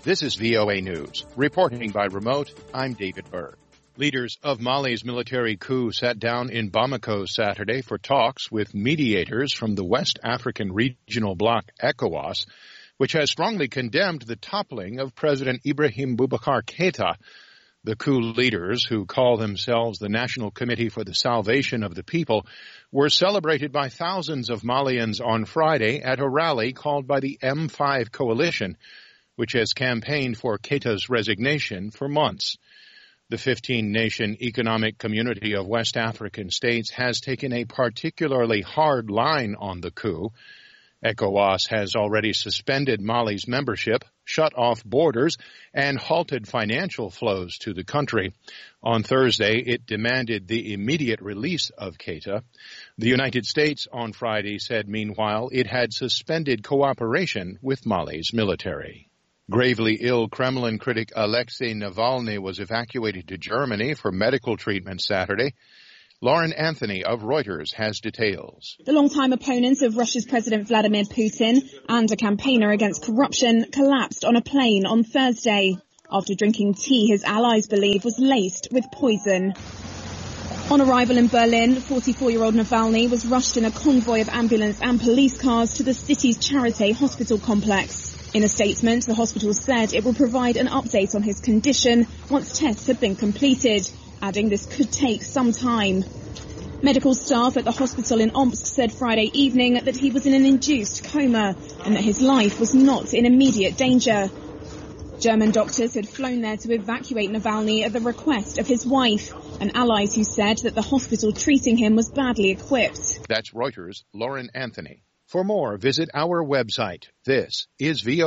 This is VOA News. Reporting by remote, I'm David Berg. Leaders of Mali's military coup sat down in Bamako Saturday for talks with mediators from the West African regional bloc ECOWAS, which has strongly condemned the toppling of President Ibrahim Boubacar Keïta. The coup leaders, who call themselves the National Committee for the Salvation of the People, were celebrated by thousands of Malians on Friday at a rally called by the M5 Coalition, which has campaigned for Keïta's resignation for months. The 15-nation economic community of West African states has taken a particularly hard line on the coup. ECOWAS has already suspended Mali's membership, shut off borders, and halted financial flows to the country. On Thursday, it demanded the immediate release of Keïta. The United States on Friday said, meanwhile, it had suspended cooperation with Mali's military. Gravely ill Kremlin critic Alexei Navalny was evacuated to Germany for medical treatment Saturday. Lauren Anthony of Reuters has details. The longtime opponent of Russia's President Vladimir Putin and a campaigner against corruption collapsed on a plane on Thursday after drinking tea his allies believe was laced with poison. On arrival in Berlin, 44-year-old Navalny was rushed in a convoy of ambulance and police cars to the city's Charité hospital complex. In a statement, the hospital said it will provide an update on his condition once tests have been completed, adding this could take some time. Medical staff at the hospital in Omsk said Friday evening that he was in an induced coma and that his life was not in immediate danger. German doctors had flown there to evacuate Navalny at the request of his wife, and allies who said that the hospital treating him was badly equipped. That's Reuters' Lauren Anthony. For more, visit our website. This is VOA.